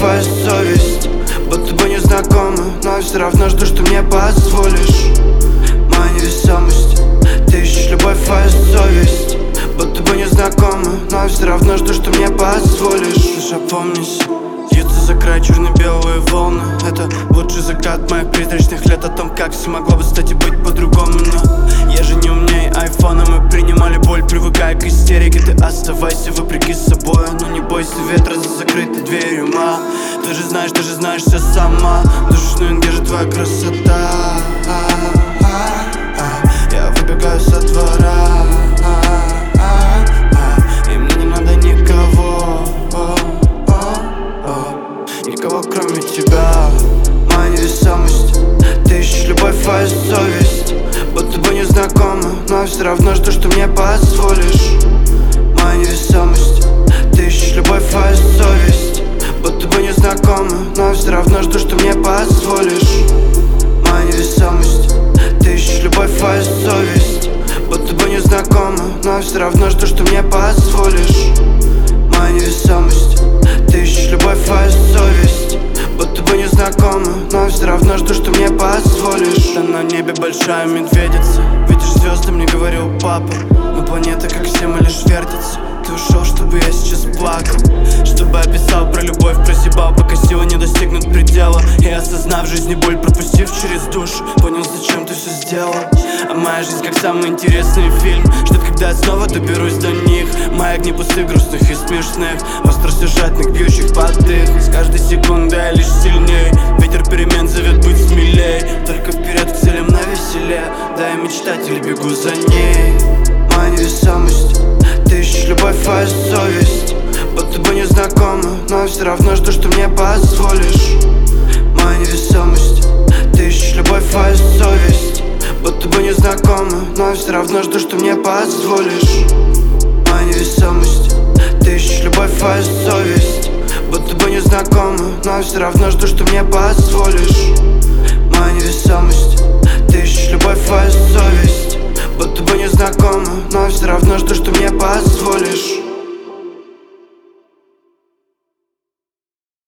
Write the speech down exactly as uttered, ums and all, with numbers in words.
твоя совесть. Будто бы не знакомы, но я все равно жду, что мне позволишь. Моя невесомость, ты ищешь любовь, твоя совесть. Будто бы не знакомы, но я все равно жду, что мне позволишь. Лишь опомнись, бьются за край черно-белые волны. Это лучший закат моих призрачных лет. О том, как все могло бы стать и быть по-другому. Но я же не умней айфона. Мы принимали боль, привыкая к истерике. Ты оставайся вопреки собой, но не бойся ветра за закрытой дверью, ма. Ты же знаешь, ты же знаешь все сама. Душную, где же твоя красота? Я выбегаю со двора, и мне не надо никого, никого кроме тебя. Моя невесомость, ты ищешь любовь, твоя совесть. Будто бы не знакомы, но я все равно жду, что мне позволишь. Моя невесомость, ты ищешь любовь, твоя совесть. Будто бы не знакомы, но я все равно жду, что мне позволишь. Моя невесомость, ты ищешь любовь, твоя совесть. Будто бы не знакомы, но я все равно жду, что мне позволишь. Моя невесомость, ты ищешь любовь, твоя совесть. Будто бы не знакомы, но я все равно жду, что мне позволишь. Да на небе большая медведица, видишь звезды, мне говорил папа. Но планета, как все мы, лишь вертится. Ты ушел, чтобы я сейчас плакал, чтобы описал про любовь, прозябал, пока силы не достигнут предела. И осознав в жизни боль, пропустив через душу, понял, зачем ты все сделал. А моя жизнь как самый интересный фильм, ждет, когда я снова доберусь до них. Мои огни пусты, грустных и смешных, остросюжетных, бьющих под дых. С каждой секундой я лишь сильней, ветер перемен зовет быть смелей. Только вперед к целям на веселе, да я мечтатель, бегу за ней. Моя невесомость, ты ищешь любовь, твоя совесть. Будто бы не знакомы, но я все равно жду, что мне позволишь. Моя невесомость, ты ищешь любовь, твоя совесть. Будто бы не знакомы, но я все равно жду, что мне позволишь. Моя невесомость, ты ищешь любовь, твоя совесть. Будто бы не знакомы, но я все равно жду, что мне позволишь. Моя невесомость, ты ищешь любовь, твоя совесть. Будто бы не знакомы, но я все равно жду, что мне позволишь.